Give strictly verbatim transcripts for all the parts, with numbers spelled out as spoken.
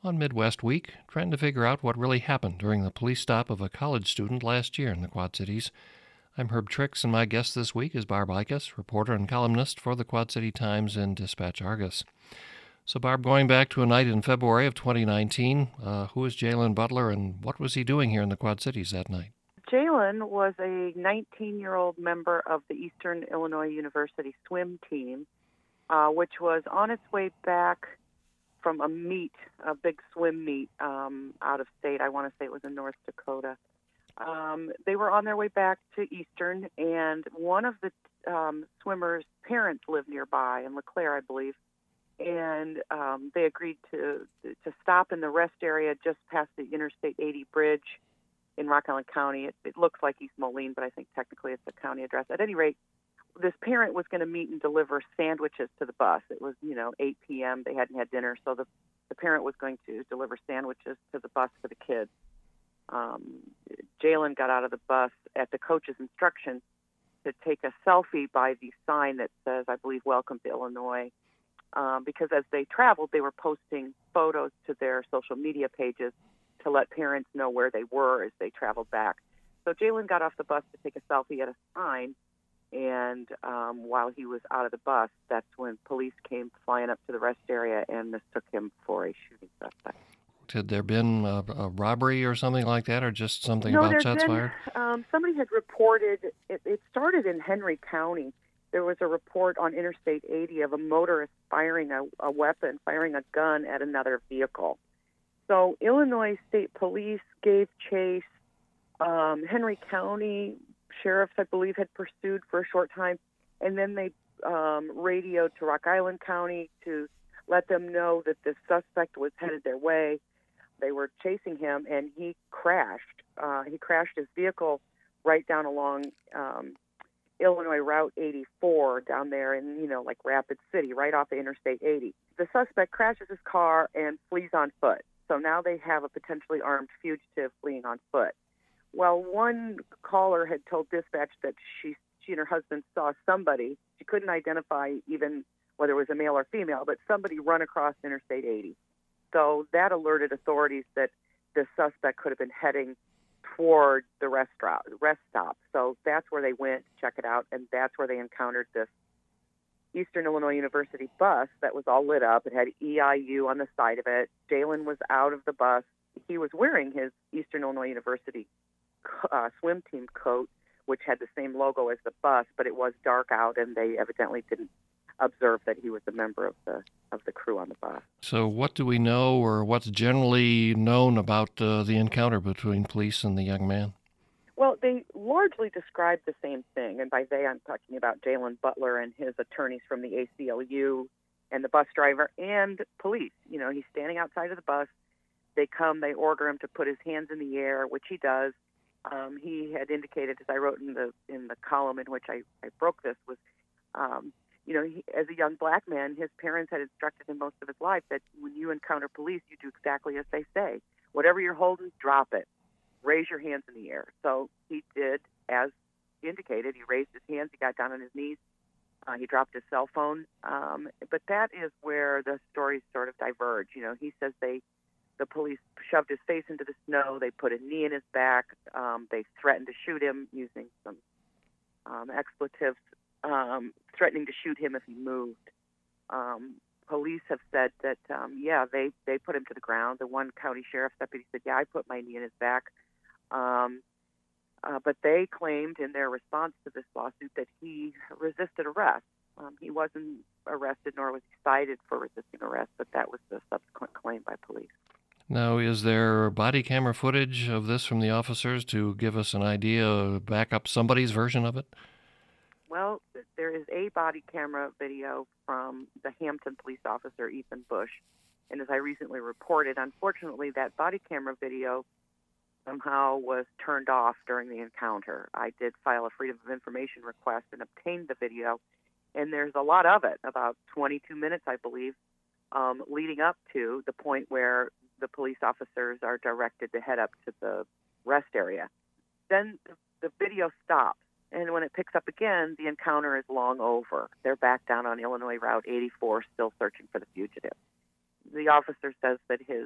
On Midwest Week, trying to figure out what really happened during the police stop of a college student last year in the Quad Cities. I'm Herb Trix, and my guest this week is Barb Ikas, reporter and columnist for the Quad City Times and Dispatch Argus. So, Barb, going back to a night in February of twenty nineteen, uh, who is Jalen Butler, and what was he doing here in the Quad Cities that night? Jalen was a nineteen-year-old member of the Eastern Illinois University swim team, uh, which was on its way back from a meet, a big swim meet um, out of state. I want to say it was in North Dakota. Um, they were on their way back to Eastern, and one of the um, swimmers' parents lived nearby in LeClaire, I believe, and um, they agreed to to stop in the rest area just past the Interstate eighty bridge in Rock Island County. It, it looks like East Moline, but I think technically it's a county address. At any rate, this parent was going to meet and deliver sandwiches to the bus. It was, you know, eight p.m. They hadn't had dinner, so the, the parent was going to deliver sandwiches to the bus for the kids. Um, Jalen got out of the bus at the coach's instruction to take a selfie by the sign that says, I believe, "Welcome to Illinois," um, because as they traveled, they were posting photos to their social media pages to let parents know where they were as they traveled back. So Jalen got off the bus to take a selfie at a sign, and um, while he was out of the bus, that's when police came flying up to the rest area and mistook him for a shooting suspect. Had there been a, a robbery or something like that, or just something No, about there's shots been, fired? um, somebody had reported, it, it started in Henry County. There was a report on Interstate eighty of a motorist firing a, a weapon, firing a gun at another vehicle. So Illinois State Police gave chase. Um, Henry County sheriffs, I believe, had pursued for a short time, and then they um, radioed to Rock Island County to let them know that the suspect was headed their way. They were chasing him, and he crashed. Uh, he crashed his vehicle right down along um, Illinois Route eighty-four down there in, you know, like Rapid City, right off of Interstate eighty. The suspect crashes his car and flees on foot. So now they have a potentially armed fugitive fleeing on foot. Well, one caller had told dispatch that she, she and her husband saw somebody. She couldn't identify even whether it was a male or female, but somebody run across Interstate eighty. So that alerted authorities that the suspect could have been heading toward the rest stop. Rest stop. So that's where they went to check it out, and that's where they encountered this Eastern Illinois University bus that was all lit up. It had E I U on the side of it. Jalen was out of the bus. He was wearing his Eastern Illinois University uh, swim team coat, which had the same logo as the bus, but it was dark out, and they evidently didn't observe that he was a member of the of the crew on the bus. So what do we know, or what's generally known about uh, the encounter between police and the young man? Well, they largely described the same thing, and by they I'm talking about Jalen Butler and his attorneys from the A C L U and the bus driver and police. You know, he's standing outside of the bus. They come, they order him to put his hands in the air, which he does. Um, he had indicated, as I wrote in the in the column in which I, I broke this, was um, you know, he, as a young black man, his parents had instructed him most of his life that when you encounter police, you do exactly as they say. Whatever you're holding, drop it. Raise your hands in the air. So he did, as indicated. He raised his hands. He got down on his knees. Uh, he dropped his cell phone. Um, but that is where the stories sort of diverge. You know, he says they, the police shoved his face into the snow. They put a knee in his back. Um, they threatened to shoot him using some um, expletives. Um, threatening to shoot him if he moved. Um, police have said that, um, yeah, they, they put him to the ground. The one county sheriff's deputy said, yeah, I put my knee in his back. Um, uh, but they claimed in their response to this lawsuit that he resisted arrest. Um, he wasn't arrested, nor was he cited for resisting arrest, but that was the subsequent claim by police. Now, is there body camera footage of this from the officers to give us an idea, back up somebody's version of it? Well, there is a body camera video from the Hampton police officer, Ethan Bush. And as I recently reported, unfortunately, that body camera video somehow was turned off during the encounter. I did file a Freedom of Information request and obtained the video. And there's a lot of it, about twenty-two minutes, I believe, um, leading up to the point where the police officers are directed to head up to the rest area. Then the video stops. And when it picks up again, the encounter is long over. They're back down on Illinois Route eighty-four, still searching for the fugitive. The officer says that his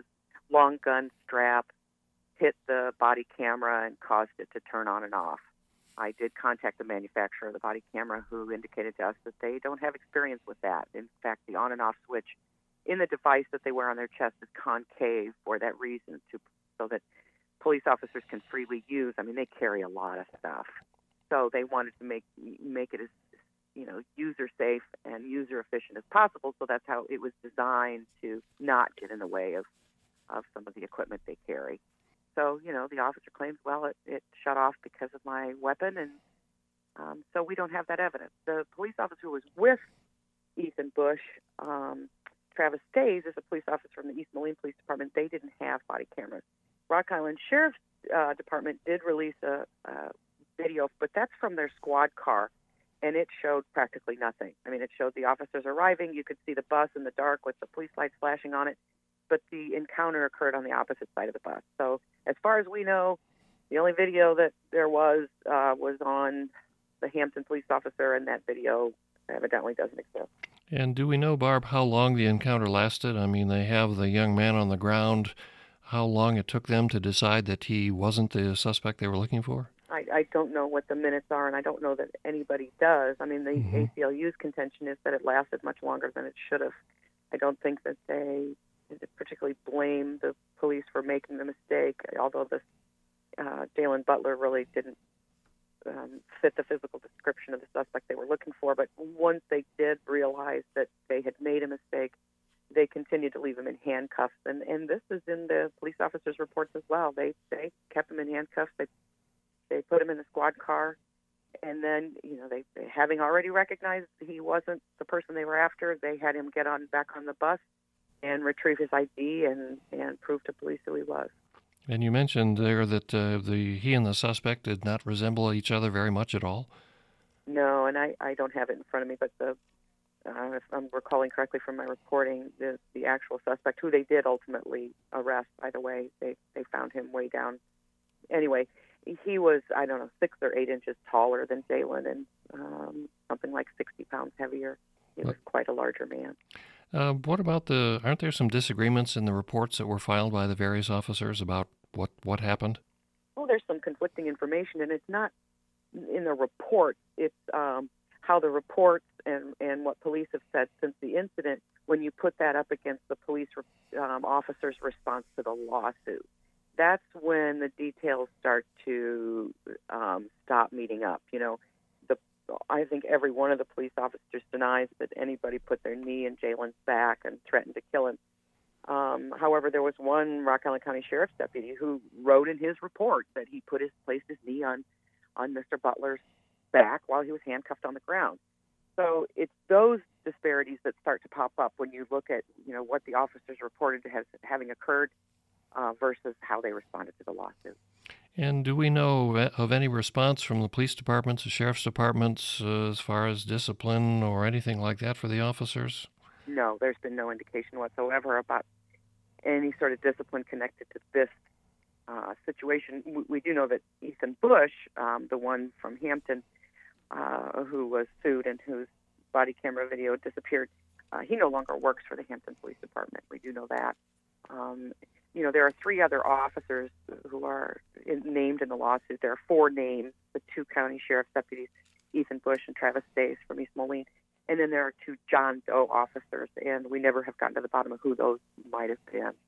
long gun strap hit the body camera and caused it to turn on and off. I did contact the manufacturer of the body camera, who indicated to us that they don't have experience with that. In fact, the on and off switch in the device that they wear on their chest is concave for that reason, to so that police officers can freely use. I mean, they carry a lot of stuff, so they wanted to make make it as, you know, user safe and user efficient as possible. So that's how it was designed, to not get in the way of of some of the equipment they carry. So, you know, the officer claims, well, it, it shut off because of my weapon, and um, so we don't have that evidence. The police officer who was with Ethan Bush, um, Travis Stays, is a police officer from the East Moline Police Department. They didn't have body cameras. Rock Island Sheriff's uh, Department did release a, a video, but that's from their squad car, and it showed practically nothing. I mean, it showed the officers arriving. You could see the bus in the dark with the police lights flashing on it, but the encounter occurred on the opposite side of the bus. So as far as we know, the only video that there was uh, was on the Hampton police officer, and that video evidently doesn't exist. And do we know, Barb, how long the encounter lasted? I mean, they have the young man on the ground. How long it took them to decide that he wasn't the suspect they were looking for? I, I don't know what the minutes are, and I don't know that anybody does. I mean, the mm-hmm. A C L U's contention is that it lasted much longer than it should have. I don't think that they particularly blame the police for making the mistake, although this uh, Jalen Butler really didn't um, fit the physical description of the suspect they were looking for. But once they did realize that they had made a mistake, they continued to leave him in handcuffs. And, and this is in the police officers' reports as well. They they kept him in handcuffs. They they put him in the squad car. And then, you know, they, they having already recognized he wasn't the person they were after, they had him get on back on the bus and retrieve his I D and, and prove to police who he was. And you mentioned there that uh, the he and the suspect did not resemble each other very much at all? No, and I, I don't have it in front of me, but the uh, if I'm recalling correctly from my reporting, the, the actual suspect, who they did ultimately arrest, by the way, they, they found him way down. Anyway, he was, I don't know, six or eight inches taller than Jalen, and um, something like sixty pounds heavier. He was quite a larger man. Uh, what about the, aren't there some disagreements in the reports that were filed by the various officers about what, what happened? Well, there's some conflicting information, and it's not in the report. It's um, how the reports and, and what police have said since the incident, when you put that up against the police um, officer's response to the lawsuit. That's when the details start to um, stop meeting up. You know, the I think every one of the police officers denies that anybody put their knee in Jalen's back and threatened to kill him. Um, however, there was one Rock Island County Sheriff's deputy who wrote in his report that he put his placed his knee on on Mister Butler's back while he was handcuffed on the ground. So it's those disparities that start to pop up when you look at, you know, what the officers reported to have, having occurred uh, versus how they responded to the lawsuit. And do we know of any response from the police departments, the sheriff's departments, uh, as far as discipline or anything like that for the officers? No, there's been no indication whatsoever about any sort of discipline connected to this uh, situation. We, we do know that Ethan Bush, um, the one from Hampton, uh, who was sued and whose body camera video disappeared, uh, he no longer works for the Hampton Police Department. We do know that. Um, you know, there are three other officers who are in, named in the lawsuit. There are four names, the two county sheriff's deputies, Ethan Bush and Travis Stays from East Moline. And then there are two John Doe officers, and we never have gotten to the bottom of who those might have been.